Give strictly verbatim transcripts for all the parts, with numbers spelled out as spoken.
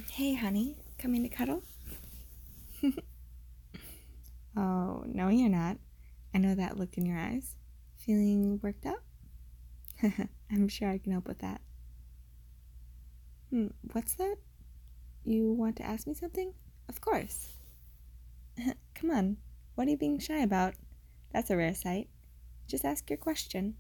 Hey, honey, coming to cuddle? Oh, no, you're not. I know that look in your eyes. Feeling worked up? I'm sure I can help with that. Hmm, what's that? You want to ask me something? Of course. Come on, what are you being shy about? That's a rare sight. Just ask your question.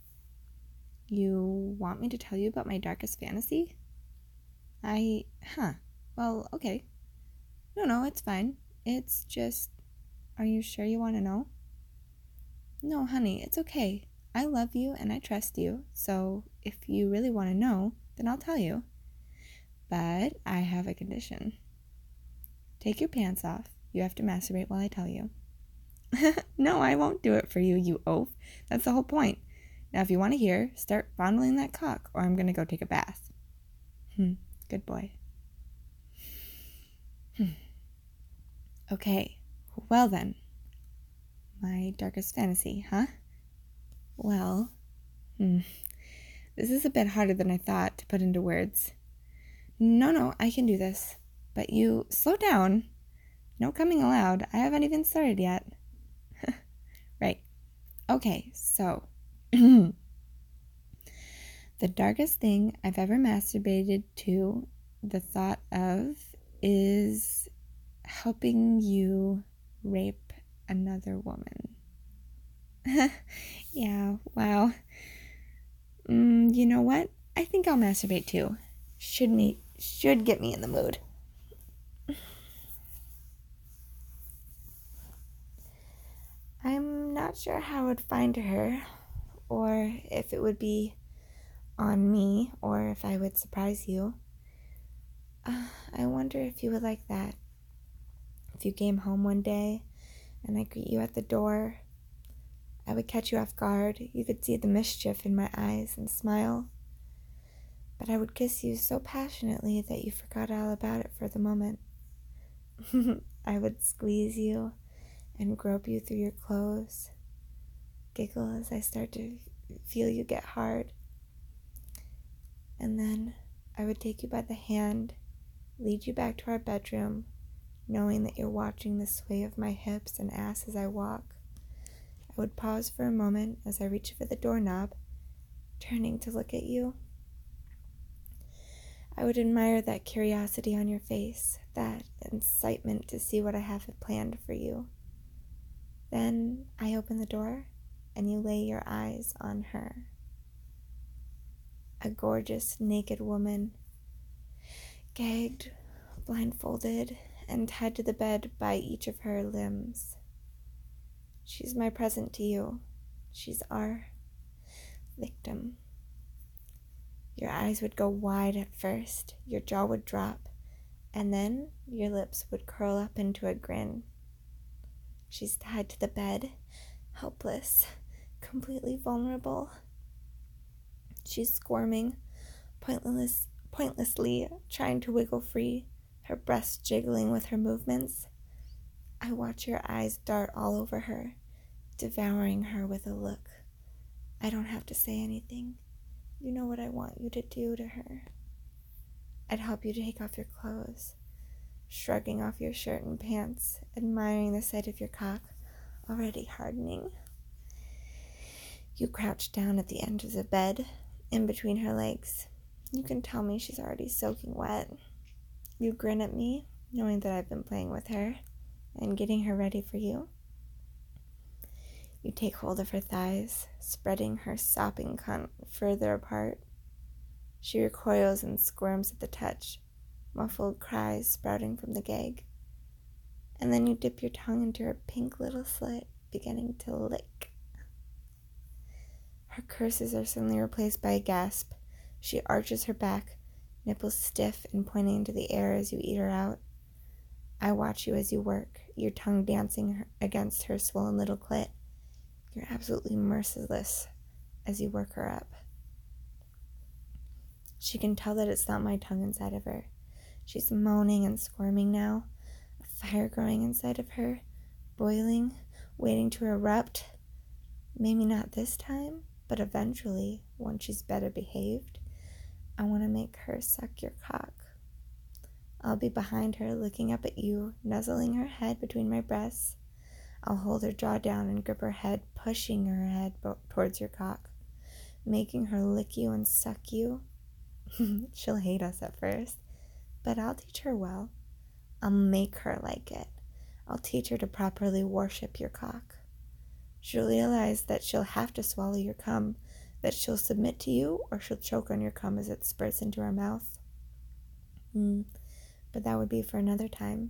You want me to tell you about my darkest fantasy? I. Huh. Well, okay. No, no, it's fine. It's just. Are you sure you want to know? No, honey, it's okay. I love you and I trust you, so if you really want to know, then I'll tell you. But I have a condition. Take your pants off. You have to masturbate while I tell you. No, I won't do it for you, you oaf. That's the whole point. Now, if you want to hear, start fondling that cock, or I'm going to go take a bath. Hmm, good boy. Hmm. Okay, well then. My darkest fantasy, huh? Well, hmm. This is a bit harder than I thought to put into words. No, no, I can do this. But you, slow down. No coming allowed. I haven't even started yet. Right. Okay, so. The darkest thing I've ever masturbated to the thought of is helping you rape another woman. Yeah, wow. Mm, you know what? I think I'll masturbate too. Should me should get me in the mood. I'm not sure how I would find her, or if it would be on me, or if I would surprise you. Uh, I wonder if you would like that. If you came home one day and I greet you at the door, I would catch you off guard. You could see the mischief in my eyes and smile. But I would kiss you so passionately that you forgot all about it for the moment. I would squeeze you and grope you through your clothes, giggle as I start to feel you get hard. And then I would take you by the hand, lead you back to our bedroom, knowing that you're watching the sway of my hips and ass as I walk. I would pause for a moment as I reach for the doorknob, turning to look at you. I would admire that curiosity on your face, that excitement to see what I have planned for you. Then I open the door and you lay your eyes on her. A gorgeous, naked woman, gagged, blindfolded, and tied to the bed by each of her limbs. She's my present to you. She's our victim. Your eyes would go wide at first, your jaw would drop, and then your lips would curl up into a grin. She's tied to the bed, helpless, completely vulnerable. She's squirming, pointless, pointlessly trying to wiggle free, her breasts jiggling with her movements. I watch your eyes dart all over her, devouring her with a look. I don't have to say anything. You know what I want you to do to her. I'd help you to take off your clothes, shrugging off your shirt and pants, admiring the sight of your cock already hardening. You crouch down at the end of the bed, in between her legs. You can tell me she's already soaking wet. You grin at me, knowing that I've been playing with her and getting her ready for you. You take hold of her thighs, spreading her sopping cunt further apart. She recoils and squirms at the touch, muffled cries sprouting from the gag. And then you dip your tongue into her pink little slit, beginning to lick. Her curses are suddenly replaced by a gasp. She arches her back, nipples stiff and pointing into the air as you eat her out. I watch you as you work, your tongue dancing against her swollen little clit. You're absolutely merciless as you work her up. She can tell that it's not my tongue inside of her. She's moaning and squirming now, a fire growing inside of her, boiling, waiting to erupt. Maybe not this time, but eventually, once she's better behaved, I want to make her suck your cock. I'll be behind her, looking up at you, nuzzling her head between my breasts. I'll hold her jaw down and grip her head, pushing her head bo- towards your cock, making her lick you and suck you. She'll hate us at first, but I'll teach her well. I'll make her like it. I'll teach her to properly worship your cock. She'll realize that she'll have to swallow your cum, that she'll submit to you, or she'll choke on your cum as it spurts into her mouth. Mm, but that would be for another time.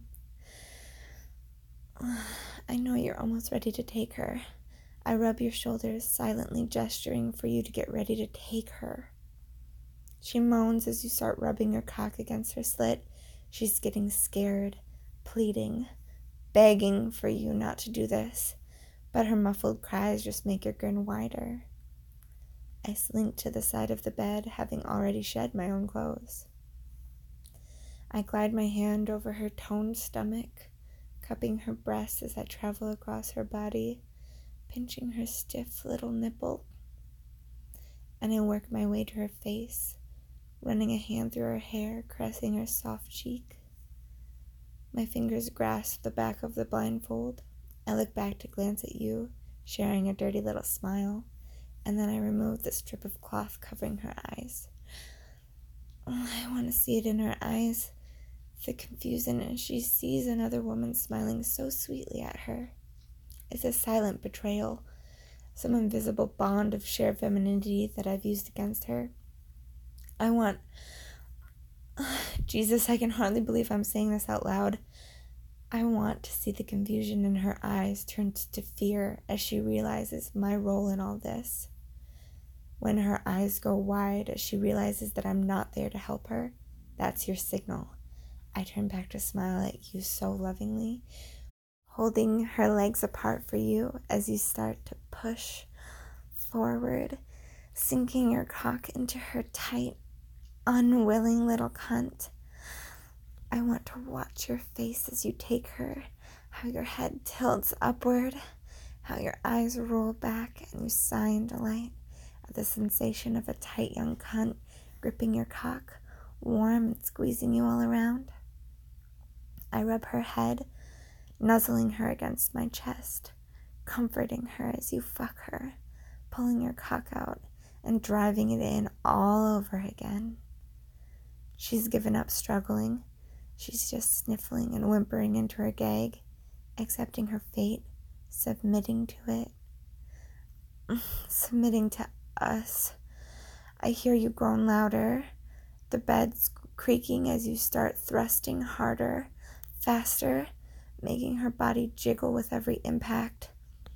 I know you're almost ready to take her. I rub your shoulders, silently gesturing for you to get ready to take her. She moans as you start rubbing your cock against her slit. She's getting scared, pleading, begging for you not to do this, but her muffled cries just make your grin wider. I slink to the side of the bed, having already shed my own clothes. I glide my hand over her toned stomach, cupping her breasts as I travel across her body, pinching her stiff little nipple. And I work my way to her face, running a hand through her hair, caressing her soft cheek. My fingers grasp the back of the blindfold. I look back to glance at you, sharing a dirty little smile, and then I remove the strip of cloth covering her eyes. Oh, I want to see it in her eyes, the confusion as she sees another woman smiling so sweetly at her. It's a silent betrayal, some invisible bond of shared femininity that I've used against her. I want... Jesus, I can hardly believe I'm saying this out loud. I want to see the confusion in her eyes turn to fear as she realizes my role in all this. When her eyes go wide as she realizes that I'm not there to help her, that's your signal. I turn back to smile at you so lovingly, holding her legs apart for you as you start to push forward, sinking your cock into her tight, unwilling little cunt. I want to watch your face as you take her, how your head tilts upward, how your eyes roll back and you sigh in delight at the sensation of a tight young cunt gripping your cock, warm and squeezing you all around. I rub her head, nuzzling her against my chest, comforting her as you fuck her, pulling your cock out and driving it in all over again. She's given up struggling. She's just sniffling and whimpering into her gag, accepting her fate, submitting to it, submitting to us. I hear you groan louder, the bed's creaking as you start thrusting harder, faster, making her body jiggle with every impact.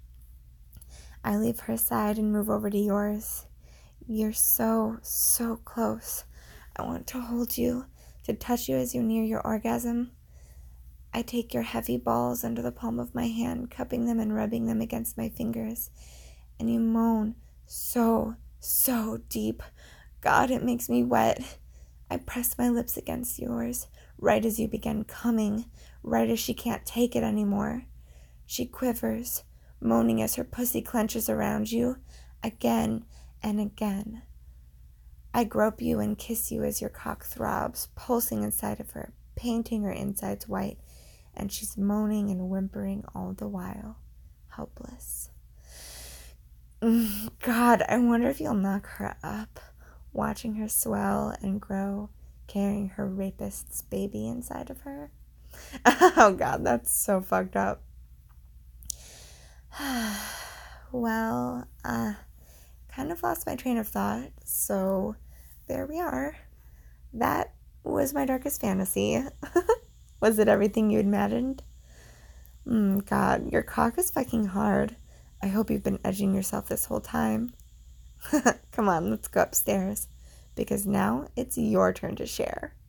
I leave her side and move over to yours. You're so, so close. I want to hold you, to touch you as you near your orgasm. I take your heavy balls under the palm of my hand, cupping them and rubbing them against my fingers, and you moan so, so deep. God, it makes me wet. I press my lips against yours, right as you begin coming, right as she can't take it anymore. She quivers, moaning as her pussy clenches around you, again and again. I grope you and kiss you as your cock throbs, pulsing inside of her, painting her insides white, and she's moaning and whimpering all the while, helpless. God, I wonder if you'll knock her up, watching her swell and grow, carrying her rapist's baby inside of her. Oh God, that's so fucked up. Well, uh, kind of lost my train of thought, so there we are. That was my darkest fantasy. Was it everything you imagined? Mm, God, your cock is fucking hard. I hope you've been edging yourself this whole time. Come on, let's go upstairs, because now it's your turn to share.